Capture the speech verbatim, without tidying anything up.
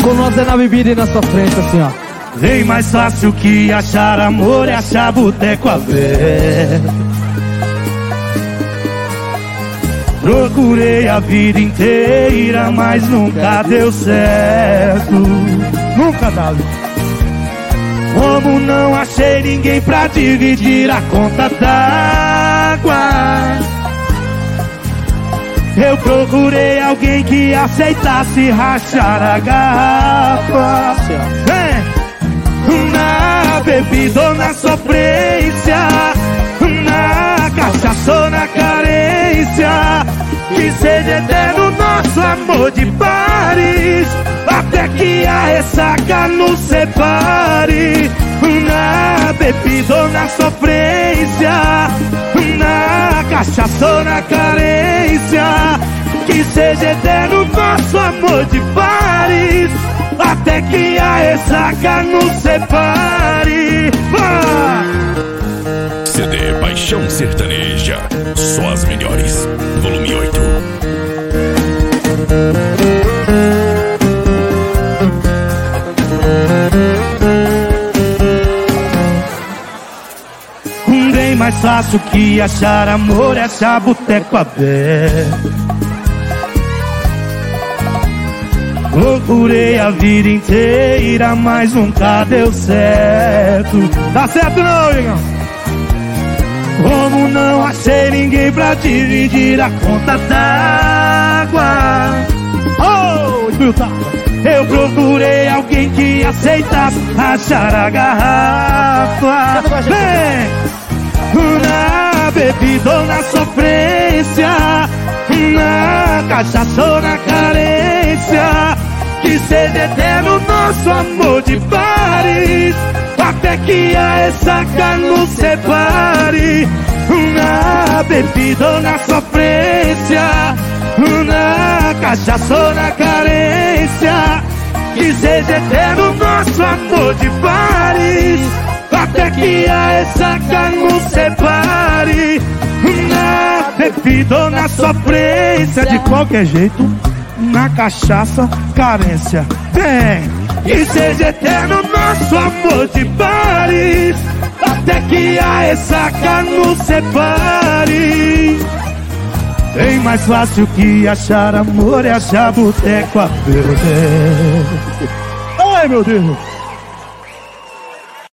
com nós é na bebida e na sua frente, assim, ó. Bem mais fácil que achar amor é achar boteco aberto. Procurei a vida inteira, mas nunca deu certo. Nunca dá. Como não achei ninguém pra dividir a conta d'água, eu procurei alguém que aceitasse rachar a garrafa. É. Na bebida ou na sofrência, na cachaça ou na carência, que seja eterno nosso amor de pares, até que a ressaca nos separe. Na bebida ou na sofrência, na cachaça ou na carência, que seja eterno nosso amor de pares, até que a ressaca nos separe. Ah! C D Paixão Sertaneja, só as melhores, volume oito. Bem mais fácil que achar amor é achar boteco aberto. Procurei a vida inteira, mas nunca deu certo. Dá certo não, Igão? Como não achei ninguém pra dividir a conta d'água, Oh, escuta. eu procurei alguém que aceitasse rachar a garrafa. Vem! Na bebida ou na sofrência, na cachaça ou na carência, que seja eterno nosso amor de pares, até que a ressaca nos separe. Na bebida ou na sofrência, na cachaça ou na carência, que seja eterno nosso amor de pares, até que a ressaca nos separe. Na bebida ou na sofrência, de qualquer jeito, na cachaça, carência. Vem! Que seja eterno nosso amor de pares, até que a ressaca nos separe. Bem mais fácil que achar amor é achar boteco aberto. Ai, meu Deus.